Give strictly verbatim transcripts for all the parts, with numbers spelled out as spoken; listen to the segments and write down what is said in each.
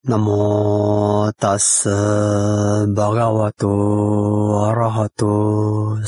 Namo tassa bhagavato arahato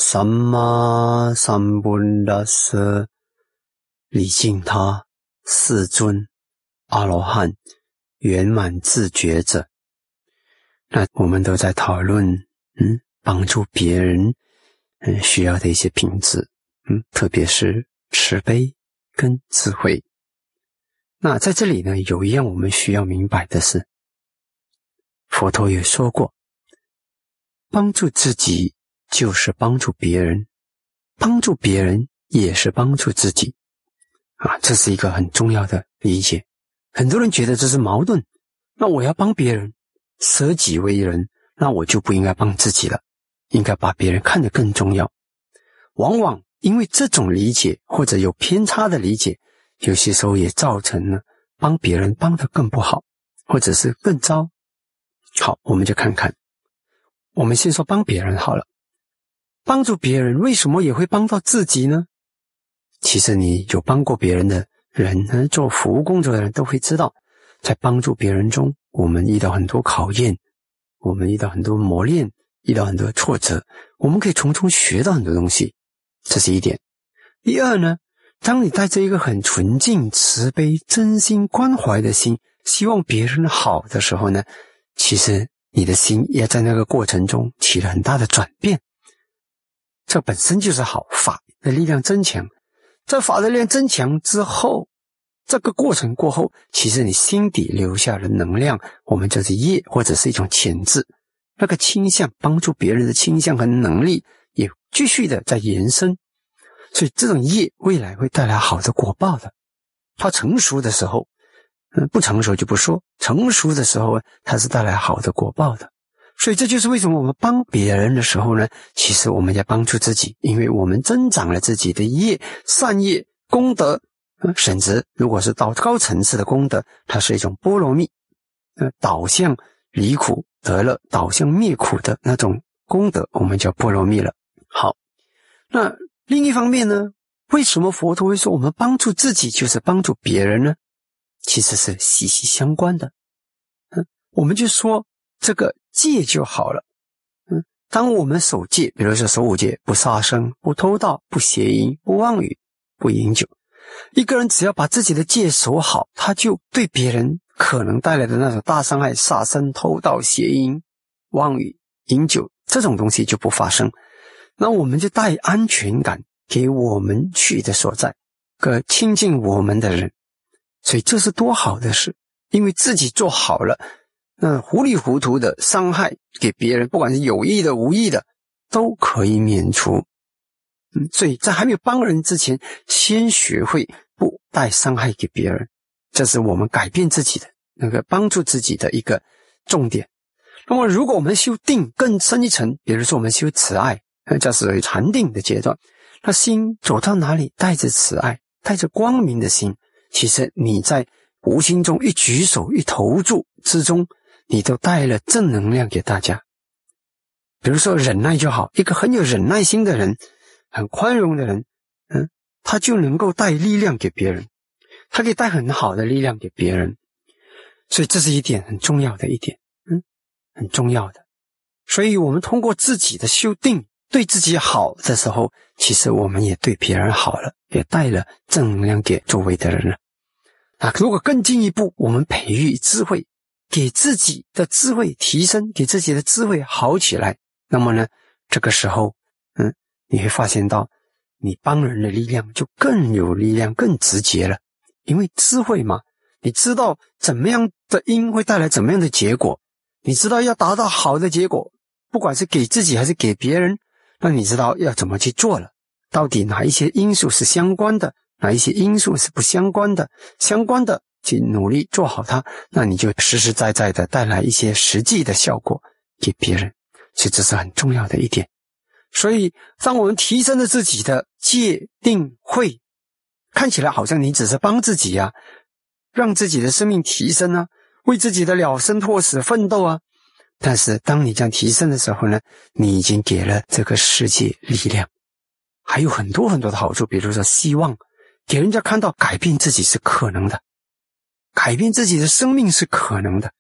samma sambuddhassa 礼敬他世尊阿罗汉圆满自觉者。那我们都在讨论嗯，帮助别人嗯需要的一些品质，嗯，特别是慈悲跟智慧。那在这里呢，有一样我们需要明白的是，佛陀也说过，帮助自己就是帮助别人，帮助别人也是帮助自己啊，这是一个很重要的理解。很多人觉得这是矛盾，那我要帮别人，舍己为人，那我就不应该帮自己了，应该把别人看得更重要。往往因为这种理解或者有偏差的理解，有些时候也造成了帮别人帮得更不好，或者是更糟。好，我们就看看，我们先说帮别人好了。帮助别人为什么也会帮到自己呢？其实你有帮过别人的人呢，做服务工作的人都会知道，在帮助别人中，我们遇到很多考验，我们遇到很多磨练，遇到很多挫折，我们可以从中学到很多东西，这是一点。第二呢，当你带着一个很纯净、慈悲、真心关怀的心，希望别人好的时候呢，其实你的心也在那个过程中起了很大的转变。这本身就是好，法的力量增强。在法的力量增强之后，这个过程过后，其实你心底留下的能量，我们就是业或者是一种潜质，那个倾向，帮助别人的倾向和能力也继续的在延伸。所以这种业未来会带来好的果报的。它成熟的时候，嗯，不成熟就不说，成熟的时候它是带来好的果报的。所以这就是为什么我们帮别人的时候呢，其实我们要帮助自己，因为我们增长了自己的业、善业、功德，嗯，甚至如果是到高层次的功德，它是一种波罗蜜，呃，导向离苦得乐，导向灭苦的那种功德，我们叫波罗蜜了。好，那另一方面呢，为什么佛陀会说我们帮助自己就是帮助别人呢？其实是息息相关的。嗯，我们就说这个戒就好了。嗯，当我们守戒，比如说守五戒，不杀生，不偷盗，不邪淫，不妄语，不饮酒。一个人只要把自己的戒守好，他就对别人可能带来的那种大伤害，杀生、偷盗、邪淫、妄语、饮酒，这种东西就不发生。那我们就带安全感给我们去的所在，个亲近我们的人。所以这是多好的事，因为自己做好了，那糊里糊涂的伤害给别人，不管是有意的无意的，都可以免除。嗯，所以在还没有帮人之前，先学会不带伤害给别人，这是我们改变自己的那个帮助自己的一个重点。那么如果我们修定更深一层，比如说我们修慈爱，这是禅定的阶段，那心走到哪里带着慈爱，带着光明的心，其实你在无形中一举手一投注之中，你都带了正能量给大家。比如说忍耐就好，一个很有忍耐心的人，很宽容的人，嗯，他就能够带力量给别人，他可以带很好的力量给别人。所以这是一点很重要的一点，嗯，很重要的。所以我们通过自己的修定，对自己好的时候，其实我们也对别人好了，也带了正能量给周围的人了。啊，如果更进一步，我们培育智慧，给自己的智慧提升，给自己的智慧好起来，那么呢，这个时候，嗯，你会发现到，你帮人的力量就更有力量，更直接了。因为智慧嘛，你知道怎么样的因会带来怎么样的结果，你知道要达到好的结果，不管是给自己还是给别人，那你知道要怎么去做了，到底哪一些因素是相关的，哪一些因素是不相关的，相关的去努力做好它，那你就实实在在的带来一些实际的效果给别人，所以这是很重要的一点。所以当我们提升了自己的戒定慧，看起来好像你只是帮自己啊，让自己的生命提升啊，为自己的了生脱死奋斗啊，但是当你这样提升的时候呢，你已经给了这个世界力量，还有很多很多的好处，比如说希望，给人家看到改变自己是可能的，改变自己的生命是可能的，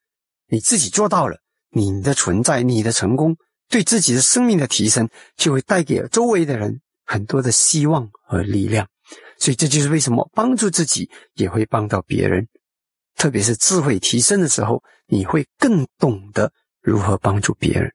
你自己做到了，你的存在，你的成功，对自己的生命的提升，就会带给周围的人很多的希望和力量。所以这就是为什么帮助自己也会帮到别人，特别是智慧提升的时候，你会更懂得如何帮助别人。